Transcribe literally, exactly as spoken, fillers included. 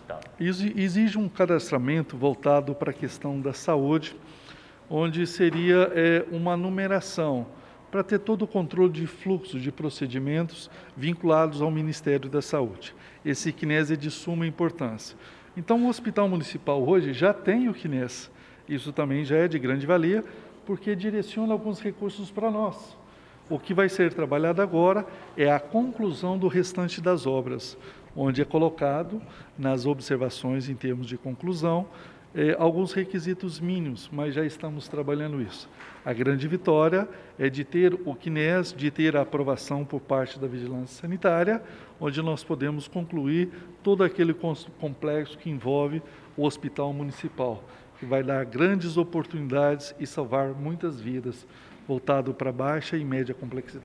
hospital? Exi- Exige um cadastramento voltado para a questão da saúde, onde seria é, uma numeração para ter todo o controle de fluxo de procedimentos vinculados ao Ministério da Saúde. Esse C N E S é de suma importância. Então, o Hospital Municipal hoje já tem o C N E S. Isso também já é de grande valia, porque direciona alguns recursos para nós. O que vai ser trabalhado agora é a conclusão do restante das obras, onde é colocado nas observações em termos de conclusão eh, alguns requisitos mínimos, mas já estamos trabalhando isso. A grande vitória é de ter o C N E S, de ter a aprovação por parte da Vigilância Sanitária, onde nós podemos concluir todo aquele complexo que envolve o Hospital Municipal, que vai dar grandes oportunidades e salvar muitas vidas, voltado para baixa e média complexidade.